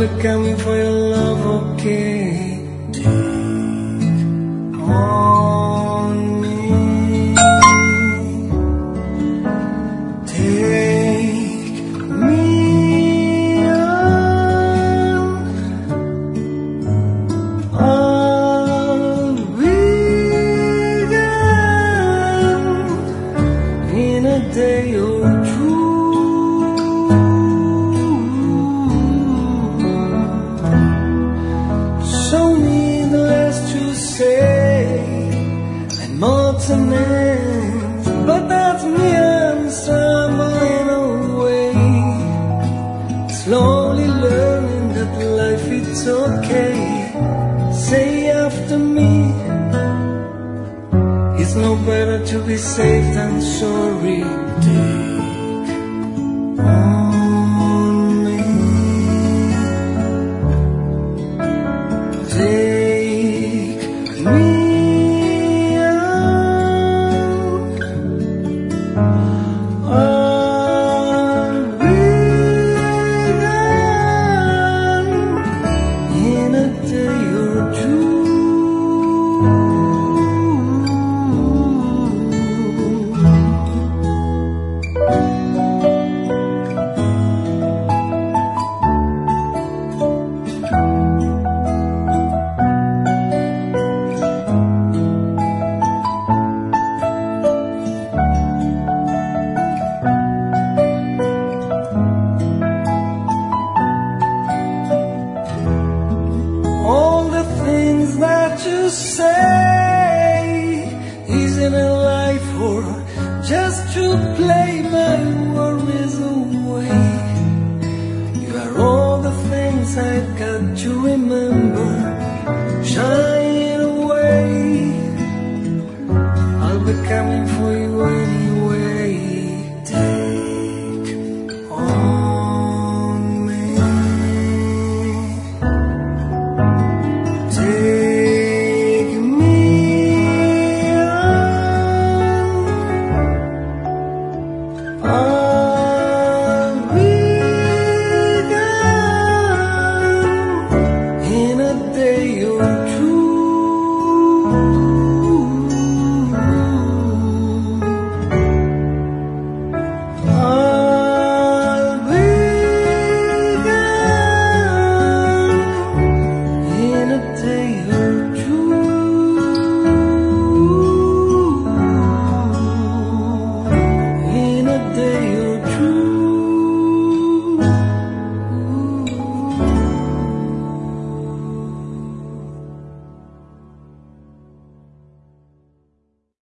only coming for your love, okay? Take on me, take me on. I'll be gone in a day or two. Show me the less to say and more to name, but that's me, I'm stumbling away, slowly learning that life it's okay. Say after me, it's no better to be safe than sorry.